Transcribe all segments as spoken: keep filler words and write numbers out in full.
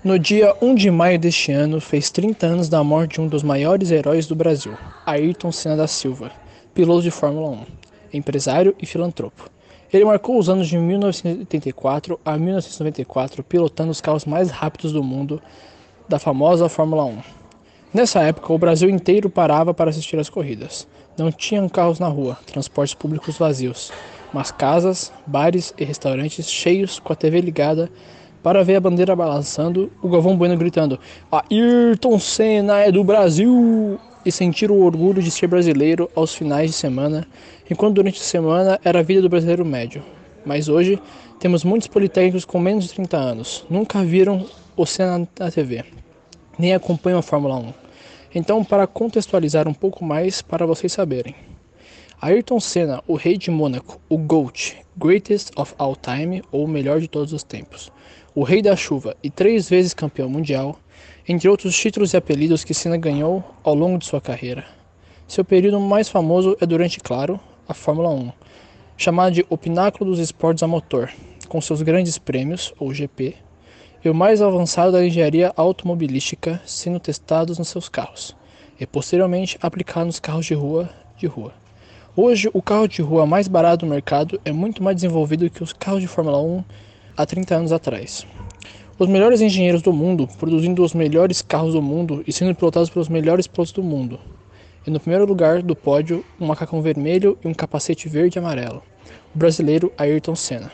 No dia um de maio deste ano, fez trinta anos da morte de um dos maiores heróis do Brasil, Ayrton Senna da Silva, piloto de Fórmula um, empresário e filantropo. Ele marcou os anos de mil novecentos e oitenta e quatro a mil novecentos e noventa e quatro pilotando os carros mais rápidos do mundo da famosa Fórmula um. Nessa época, o Brasil inteiro parava para assistir às corridas. Não tinham carros na rua, transportes públicos vazios, mas casas, bares e restaurantes cheios com a T V ligada para ver a bandeira balançando, o Galvão Bueno gritando "Ayrton Senna é do Brasil!" e sentir o orgulho de ser brasileiro aos finais de semana, enquanto durante a semana era a vida do brasileiro médio. Mas hoje, temos muitos politécnicos com menos de trinta anos, nunca viram o Senna na T V, nem acompanham a Fórmula um. Então, para contextualizar um pouco mais, para vocês saberem. Ayrton Senna, o rei de Mônaco, o GOAT, Greatest of All Time, ou melhor de todos os tempos, o rei da chuva e três vezes campeão mundial, entre outros títulos e apelidos que Senna ganhou ao longo de sua carreira. Seu período mais famoso é durante, claro, a Fórmula um, chamada de o pináculo dos esportes a motor, com seus grandes prêmios, ou G P, e o mais avançado da engenharia automobilística sendo testados nos seus carros, e posteriormente aplicado nos carros de rua de rua. Hoje, o carro de rua mais barato do mercado é muito mais desenvolvido que os carros de Fórmula um há trinta anos atrás. Os melhores engenheiros do mundo, produzindo os melhores carros do mundo e sendo pilotados pelos melhores pilotos do mundo. E no primeiro lugar do pódio, um macacão vermelho e um capacete verde e amarelo. O brasileiro Ayrton Senna.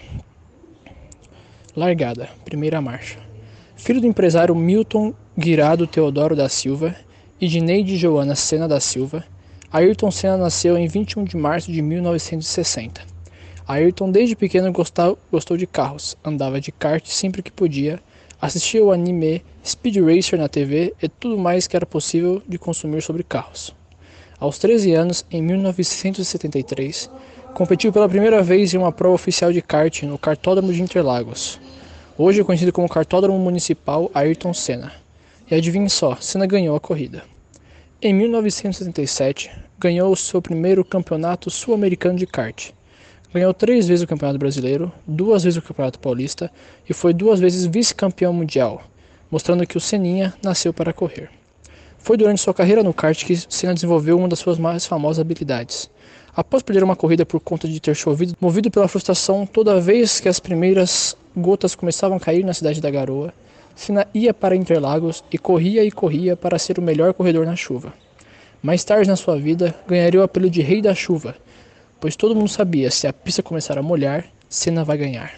Largada, primeira marcha. Filho do empresário Milton Guirado Teodoro da Silva e de Neide Joana Senna da Silva, Ayrton Senna nasceu em vinte e um de março de mil novecentos e sessenta. Ayrton desde pequeno gostou, gostou de carros, andava de kart sempre que podia, assistia ao anime Speed Racer na T V e tudo mais que era possível de consumir sobre carros. Aos treze anos, em mil novecentos e setenta e três, competiu pela primeira vez em uma prova oficial de kart no Kartódromo de Interlagos, hoje conhecido como Kartódromo Municipal Ayrton Senna. E adivinhe só, Senna ganhou a corrida. Em mil novecentos e setenta e sete, ganhou o seu primeiro campeonato sul-americano de kart. Ganhou três vezes o Campeonato Brasileiro, duas vezes o Campeonato Paulista e foi duas vezes vice-campeão mundial, mostrando que o Senninha nasceu para correr. Foi durante sua carreira no kart que Senna desenvolveu uma das suas mais famosas habilidades. Após perder uma corrida por conta de ter chovido, movido pela frustração toda vez que as primeiras gotas começavam a cair na cidade da Garoa, Senna ia para Interlagos e corria e corria para ser o melhor corredor na chuva. Mais tarde na sua vida, ganharia o apelido de Rei da Chuva, pois todo mundo sabia, se a pista começar a molhar, Senna vai ganhar.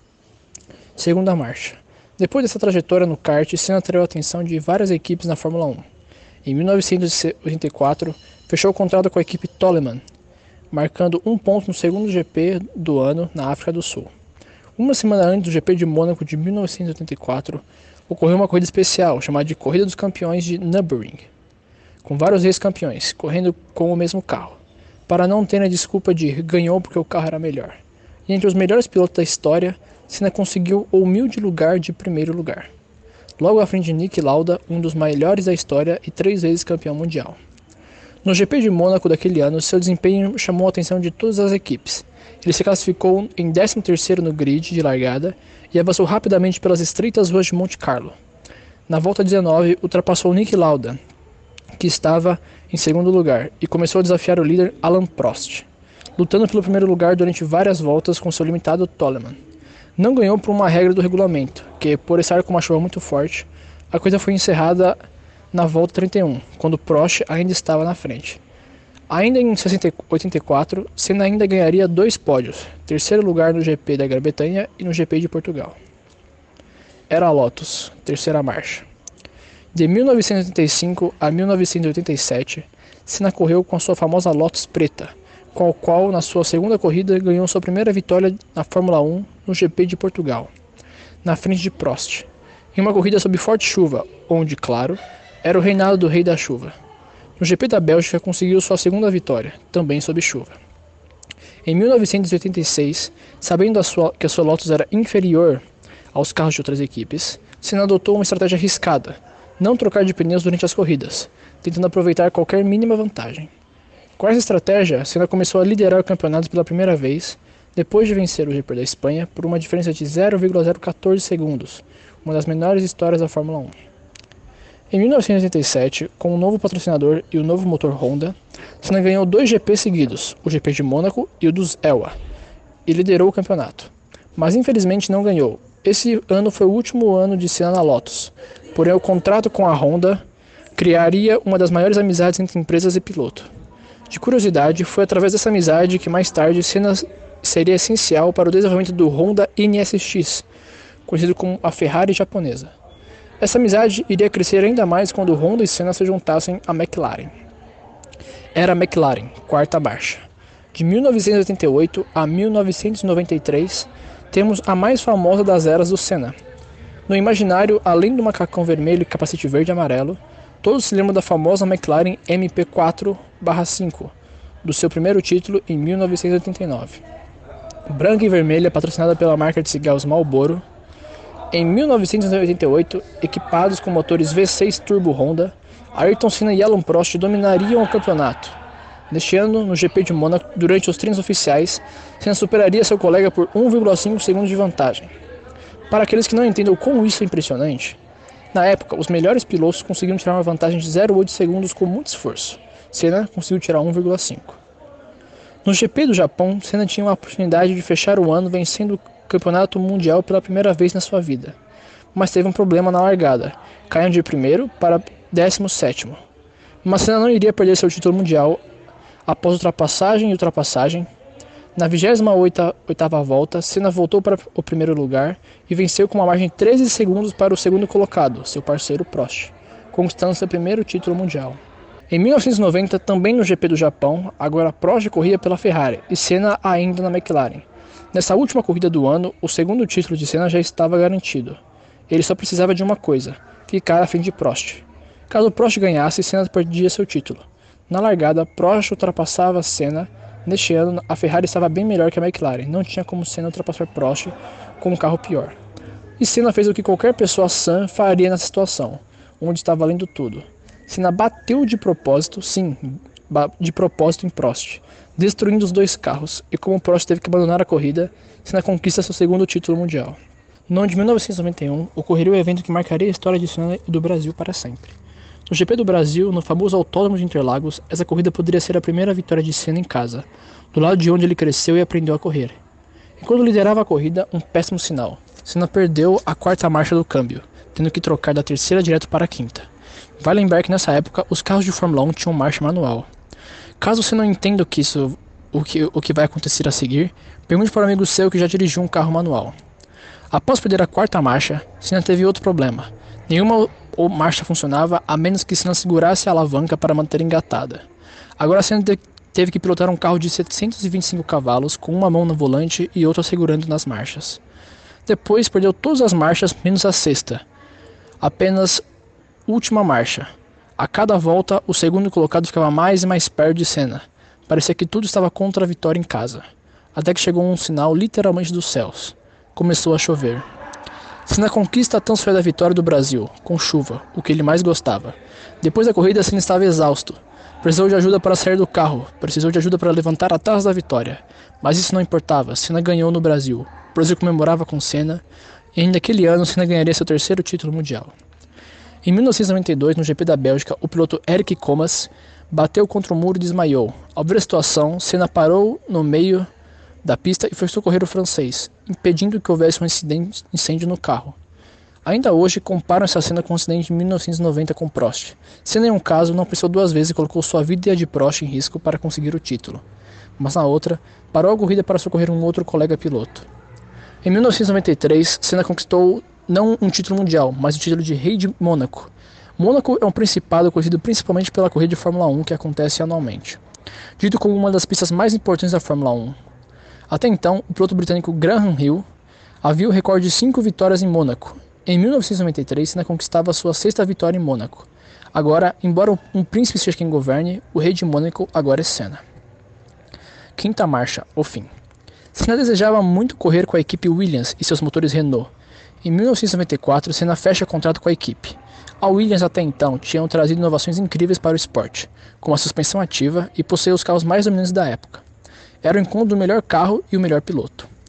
Segunda marcha. Depois dessa trajetória no kart, Senna atraiu a atenção de várias equipes na Fórmula um. Em mil novecentos e oitenta e quatro, fechou o contrato com a equipe Toleman, marcando um ponto no segundo G P do ano na África do Sul. Uma semana antes do G P de Mônaco de mil novecentos e oitenta e quatro, ocorreu uma corrida especial, chamada de Corrida dos Campeões de Nürburgring, com vários ex-campeões, correndo com o mesmo carro, para não ter a desculpa de ganhou porque o carro era melhor. E entre os melhores pilotos da história, Senna conseguiu o humilde lugar de primeiro lugar, logo à frente de Niki Lauda, um dos melhores da história e três vezes campeão mundial. No G P de Mônaco daquele ano, seu desempenho chamou a atenção de todas as equipes. Ele se classificou em décimo terceiro no grid de largada e avançou rapidamente pelas estreitas ruas de Monte Carlo. Na volta dezenove, ultrapassou Niki Lauda, que estava em segundo lugar, e começou a desafiar o líder Alain Prost, lutando pelo primeiro lugar durante várias voltas com seu limitado Toleman. Não ganhou por uma regra do regulamento, que, por estar com uma chuva muito forte, a corrida foi encerrada na volta trinta e um, quando Prost ainda estava na frente. Ainda em oitenta e quatro, Senna ainda ganharia dois pódios, terceiro lugar no G P da Grã-Bretanha e no G P de Portugal. Era a Lotus, terceira marcha. De mil novecentos e oitenta e cinco a mil novecentos e oitenta e sete, Senna correu com a sua famosa Lotus preta, com a qual, na sua segunda corrida, ganhou sua primeira vitória na Fórmula um no G P de Portugal, na frente de Prost, em uma corrida sob forte chuva, onde, claro, era o reinado do Rei da Chuva. No G P da Bélgica, conseguiu sua segunda vitória, também sob chuva. Em mil novecentos e oitenta e seis, sabendo a sua, que a sua Lotus era inferior aos carros de outras equipes, Senna adotou uma estratégia arriscada, não trocar de pneus durante as corridas, tentando aproveitar qualquer mínima vantagem. Com essa estratégia, Senna começou a liderar o campeonato pela primeira vez, depois de vencer o G P da Espanha por uma diferença de zero vírgula zero quatorze segundos, uma das menores histórias da Fórmula um. Em mil novecentos e oitenta e sete, com um novo patrocinador e o um novo motor Honda, Senna ganhou dois G Ps seguidos, o G P de Mônaco e o dos Elva, e liderou o campeonato. Mas infelizmente não ganhou. Esse ano foi o último ano de Senna na Lotus, porém o contrato com a Honda criaria uma das maiores amizades entre empresas e piloto. De curiosidade, foi através dessa amizade que mais tarde Senna seria essencial para o desenvolvimento do Honda N S X, conhecido como a Ferrari japonesa. Essa amizade iria crescer ainda mais quando Honda e Senna se juntassem à McLaren. Era a McLaren, quarta marcha. De mil novecentos e oitenta e oito a mil novecentos e noventa e três, temos a mais famosa das eras do Senna. No imaginário, além do macacão vermelho e capacete verde e amarelo, todos se lembram da famosa McLaren M P quatro barra cinco, do seu primeiro título em mil novecentos e oitenta e nove. Branca e vermelha, patrocinada pela marca de cigarros Marlboro. Em mil novecentos e oitenta e oito, equipados com motores V seis Turbo Honda, Ayrton Senna e Alain Prost dominariam o campeonato. Neste ano, no G P de Mônaco, durante os treinos oficiais, Senna superaria seu colega por um vírgula cinco segundos de vantagem. Para aqueles que não entendem como isso é impressionante, na época, os melhores pilotos conseguiram tirar uma vantagem de zero vírgula oito segundos com muito esforço. Senna conseguiu tirar um vírgula cinco. No G P do Japão, Senna tinha uma oportunidade de fechar o ano vencendo o campeonato mundial pela primeira vez na sua vida, mas teve um problema na largada, caindo de primeiro para décimo sétimo. Mas Senna não iria perder seu título mundial após ultrapassagem e ultrapassagem. Na vigésima oitava volta, Senna voltou para o primeiro lugar e venceu com uma margem de treze segundos para o segundo colocado, seu parceiro Prost, conquistando seu primeiro título mundial. Em mil novecentos e noventa, também no G P do Japão, agora Prost corria pela Ferrari e Senna ainda na McLaren. Nessa última corrida do ano, o segundo título de Senna já estava garantido. Ele só precisava de uma coisa: ficar à frente de Prost. Caso Prost ganhasse, Senna perdia seu título. Na largada, Prost ultrapassava Senna. Neste ano, a Ferrari estava bem melhor que a McLaren, não tinha como Senna ultrapassar Prost com um carro pior. E Senna fez o que qualquer pessoa sã faria nessa situação, onde estava valendo tudo. Senna bateu de propósito, sim, de propósito em Prost, destruindo os dois carros, e como Prost teve que abandonar a corrida, Senna conquista seu segundo título mundial. No ano de mil novecentos e noventa e um, ocorreria o evento que marcaria a história de Senna e do Brasil para sempre. No G P do Brasil, no famoso Autódromo de Interlagos, essa corrida poderia ser a primeira vitória de Senna em casa, do lado de onde ele cresceu e aprendeu a correr. Enquanto liderava a corrida, um péssimo sinal. Senna perdeu a quarta marcha do câmbio, tendo que trocar da terceira direto para a quinta. Vale lembrar que nessa época, os carros de Fórmula um tinham marcha manual. Caso você não entenda o que, isso, o que, o que vai acontecer a seguir, pergunte para um amigo seu que já dirigiu um carro manual. Após perder a quarta marcha, Senna teve outro problema. Nenhuma marcha funcionava a menos que Senna segurasse a alavanca para manter engatada. Agora Senna teve que pilotar um carro de setecentos e vinte e cinco cavalos com uma mão no volante e outra segurando nas marchas. Depois perdeu todas as marchas menos a sexta. Apenas última marcha. A cada volta, o segundo colocado ficava mais e mais perto de Senna. Parecia que tudo estava contra a vitória em casa. Até que chegou um sinal literalmente dos céus. Começou a chover. Senna conquista a tão sonhada vitória do Brasil, com chuva, o que ele mais gostava. Depois da corrida, Senna estava exausto. Precisou de ajuda para sair do carro, precisou de ajuda para levantar a taça da vitória. Mas isso não importava, Senna ganhou no Brasil. O Brasil comemorava com Senna, e ainda naquele ano Senna ganharia seu terceiro título mundial. Em mil novecentos e noventa e dois, no G P da Bélgica, o piloto Eric Komas bateu contra o muro e desmaiou. Ao ver a situação, Senna parou no meio da pista e foi socorrer o francês, impedindo que houvesse um incidente, incêndio no carro. Ainda hoje, comparam essa cena com o incidente de mil novecentos e noventa com Prost. Senna, em um caso, não pensou duas vezes e colocou sua vida e a de Prost em risco para conseguir o título. Mas na outra, parou a corrida para socorrer um outro colega piloto. Em mil novecentos e noventa e três, Senna conquistou não um título mundial, mas o título de Rei de Mônaco. Mônaco é um principado conhecido principalmente pela corrida de Fórmula um que acontece anualmente, dito como uma das pistas mais importantes da Fórmula um. Até então, o piloto britânico Graham Hill havia o recorde de cinco vitórias em Mônaco. Em mil novecentos e noventa e três, Senna conquistava sua sexta vitória em Mônaco. Agora, embora um príncipe seja quem governe, o rei de Mônaco agora é Senna. Quinta marcha, o fim. Senna desejava muito correr com a equipe Williams e seus motores Renault. Em mil novecentos e noventa e quatro, Senna fecha contrato com a equipe. A Williams até então tinham trazido inovações incríveis para o esporte, como a suspensão ativa e possuía os carros mais dominantes da época. Era o encontro do melhor carro e o melhor piloto.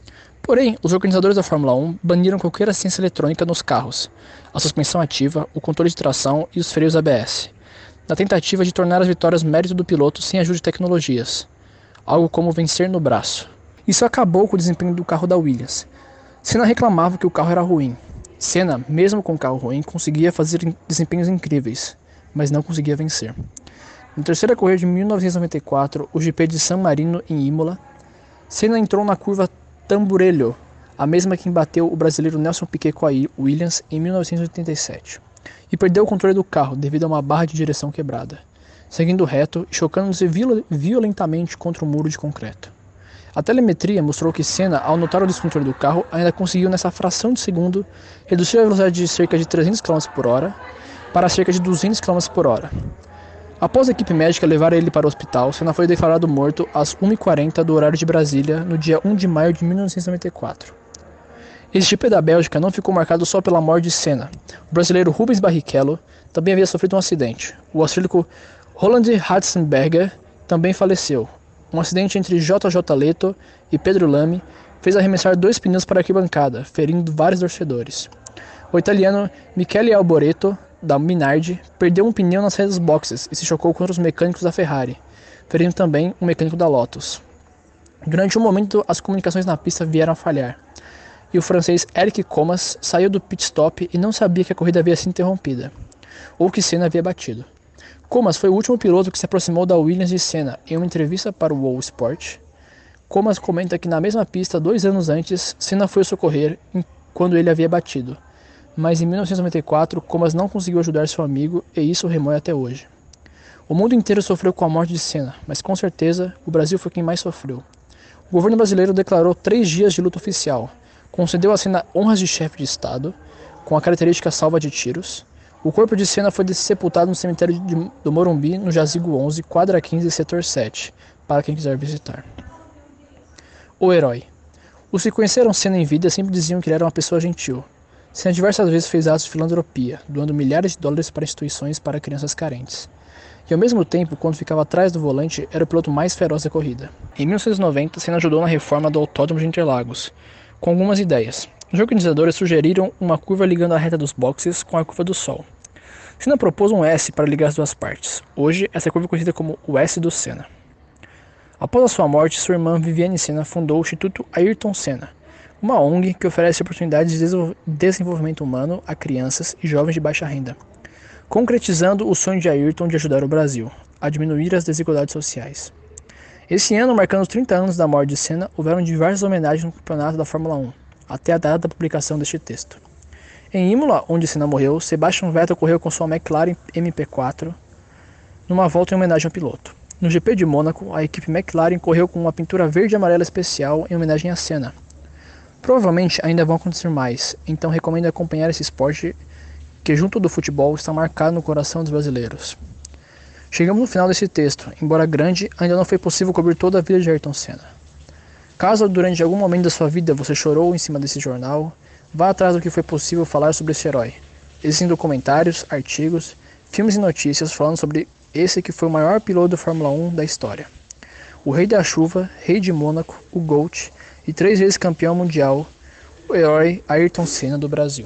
Porém, os organizadores da Fórmula um baniram qualquer assistência eletrônica nos carros, a suspensão ativa, o controle de tração e os freios A B S, na tentativa de tornar as vitórias mérito do piloto sem ajuda de tecnologias, algo como vencer no braço. Isso acabou com o desempenho do carro da Williams. Senna reclamava que o carro era ruim. Senna, mesmo com o carro ruim, conseguia fazer desempenhos incríveis, mas não conseguia vencer. Na terceira corrida de mil novecentos e noventa e quatro, o G P de San Marino em Imola, Senna entrou na curva Tamburello, a mesma que embateu o brasileiro Nelson Piquet com a Williams em mil novecentos e oitenta e sete, e perdeu o controle do carro devido a uma barra de direção quebrada, seguindo reto e chocando-se violentamente contra um muro de concreto. A telemetria mostrou que Senna, ao notar o descontrole do carro, ainda conseguiu nessa fração de segundo reduzir a velocidade de cerca de trezentos quilômetros por hora para cerca de duzentos quilômetros por hora. Após a equipe médica levar ele para o hospital, Senna foi declarado morto às uma e quarenta do horário de Brasília, no dia um de maio de mil novecentos e noventa e quatro. Esse G P da Bélgica não ficou marcado só pela morte de Senna. O brasileiro Rubens Barrichello também havia sofrido um acidente. O austríaco Roland Ratzenberger também faleceu. Um acidente entre J J Leto e Pedro Lamy fez arremessar dois pneus para a arquibancada, ferindo vários torcedores. O italiano Michele Alboreto, da Minardi, perdeu um pneu nas saídas dos boxes e se chocou contra os mecânicos da Ferrari, ferindo também um mecânico da Lotus. Durante um momento, as comunicações na pista vieram a falhar, e o francês Eric Comas saiu do pit stop e não sabia que a corrida havia sido interrompida, ou que Senna havia batido. Comas foi o último piloto que se aproximou da Williams de Senna. Em uma entrevista para o Wall Sport, Comas comenta que na mesma pista, dois anos antes, Senna foi socorrer quando ele havia batido. Mas em mil novecentos e noventa e quatro, Comas não conseguiu ajudar seu amigo e isso o remoe até hoje. O mundo inteiro sofreu com a morte de Senna, mas com certeza o Brasil foi quem mais sofreu. O governo brasileiro declarou três dias de luta oficial, concedeu a Senna honras de chefe de Estado, com a característica salva de tiros. O corpo de Senna foi sepultado no cemitério de, do Morumbi, no Jazigo onze, quadra quinze, setor sete, para quem quiser visitar. O herói. Os que conheceram Senna em vida sempre diziam que ele era uma pessoa gentil. Senna diversas vezes fez atos de filantropia, doando milhares de dólares para instituições para crianças carentes. E ao mesmo tempo, quando ficava atrás do volante, era o piloto mais feroz da corrida. Em mil novecentos e noventa, Senna ajudou na reforma do Autódromo de Interlagos, com algumas ideias. Os organizadores sugeriram uma curva ligando a reta dos boxes com a curva do Sol. Senna propôs um S para ligar as duas partes. Hoje, essa curva é conhecida como o S do Senna. Após a sua morte, sua irmã Viviane Senna fundou o Instituto Ayrton Senna, uma O N G que oferece oportunidades de desenvolvimento humano a crianças e jovens de baixa renda, concretizando o sonho de Ayrton de ajudar o Brasil a diminuir as desigualdades sociais. Esse ano, marcando os trinta anos da morte de Senna, houveram diversas homenagens no campeonato da Fórmula um, até a data da publicação deste texto. Em Imola, onde Senna morreu, Sebastian Vettel correu com sua McLaren M P quatro numa volta em homenagem ao piloto. No G P de Mônaco, a equipe McLaren correu com uma pintura verde e amarela especial em homenagem a Senna. Provavelmente ainda vão acontecer mais, então recomendo acompanhar esse esporte que, junto do futebol, está marcado no coração dos brasileiros. Chegamos no final desse texto. Embora grande, ainda não foi possível cobrir toda a vida de Ayrton Senna. Caso durante algum momento da sua vida você chorou em cima desse jornal, vá atrás do que foi possível falar sobre esse herói. Existem documentários, artigos, filmes e notícias falando sobre esse que foi o maior piloto da Fórmula um da história. O Rei da Chuva, Rei de Mônaco, o GOAT e três vezes campeão mundial, o herói Ayrton Senna do Brasil.